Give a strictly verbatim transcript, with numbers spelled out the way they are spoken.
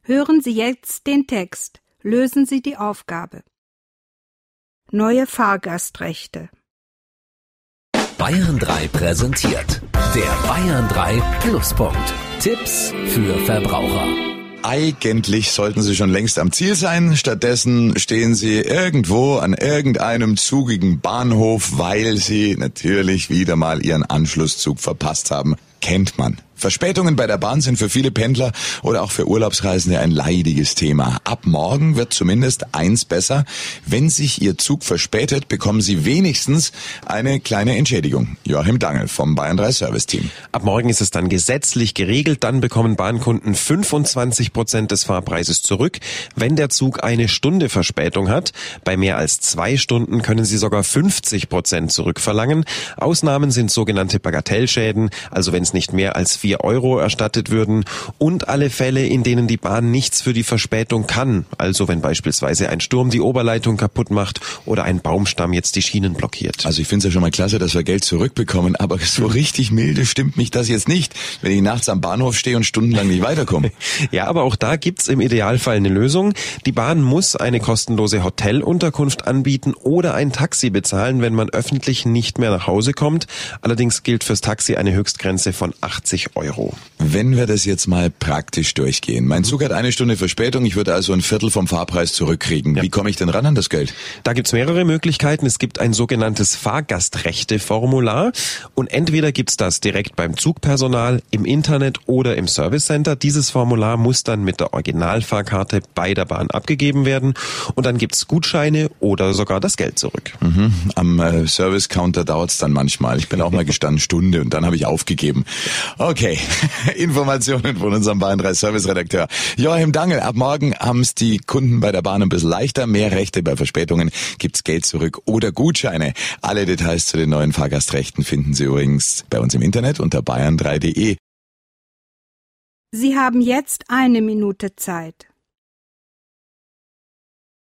Hören Sie jetzt den Text. Lösen Sie die Aufgabe. Neue Fahrgastrechte. Bayern drei präsentiert. Der Bayern drei Pluspunkt. Tipps für Verbraucher. Eigentlich sollten Sie schon längst am Ziel sein. Stattdessen stehen Sie irgendwo an irgendeinem zugigen Bahnhof, weil Sie natürlich wieder mal Ihren Anschlusszug verpasst haben. Kennt man. Verspätungen bei der Bahn sind für viele Pendler oder auch für Urlaubsreisende ein leidiges Thema. Ab morgen wird zumindest eins besser. Wenn sich Ihr Zug verspätet, bekommen Sie wenigstens eine kleine Entschädigung. Joachim Dangel vom Bayern drei Service Team. Ab morgen ist es dann gesetzlich geregelt. Dann bekommen Bahnkunden fünfundzwanzig Prozent des Fahrpreises zurück, wenn der Zug eine Stunde Verspätung hat. Bei mehr als zwei Stunden können Sie sogar fünfzig Prozent zurückverlangen. Ausnahmen sind sogenannte Bagatellschäden, also wenn es nicht mehr als vier Euro erstattet würden, und alle Fälle, in denen die Bahn nichts für die Verspätung kann, also wenn beispielsweise ein Sturm die Oberleitung kaputt macht oder ein Baumstamm jetzt die Schienen blockiert. Also ich finde es ja schon mal klasse, dass wir Geld zurückbekommen, aber so richtig milde stimmt mich das jetzt nicht, wenn ich nachts am Bahnhof stehe und stundenlang nicht weiterkomme. Ja, aber auch da gibt's im Idealfall eine Lösung. Die Bahn muss eine kostenlose Hotelunterkunft anbieten oder ein Taxi bezahlen, wenn man öffentlich nicht mehr nach Hause kommt. Allerdings gilt fürs Taxi eine Höchstgrenze von achtzig Euro. Wenn wir das jetzt mal praktisch durchgehen. Mein Zug hat eine Stunde Verspätung, ich würde also ein Viertel vom Fahrpreis zurückkriegen. Ja. Wie komme ich denn ran an das Geld? Da gibt's mehrere Möglichkeiten. Es gibt ein sogenanntes Fahrgastrechte-Formular und entweder gibt's das direkt beim Zugpersonal, im Internet oder im Service Center. Dieses Formular muss dann mit der Originalfahrkarte bei der Bahn abgegeben werden und dann gibt's Gutscheine oder sogar das Geld zurück. Mhm. Am äh, Service-Counter dauert's dann manchmal. Ich bin auch mal gestanden, Stunde, und dann habe ich aufgegeben. Okay, Informationen von unserem Bayern drei Service-Redakteur Joachim Dangel. Ab morgen haben's die Kunden bei der Bahn ein bisschen leichter. Mehr Rechte bei Verspätungen, gibt's Geld zurück oder Gutscheine. Alle Details zu den neuen Fahrgastrechten finden Sie übrigens bei uns im Internet unter bayern drei punkt de. Sie haben jetzt eine Minute Zeit.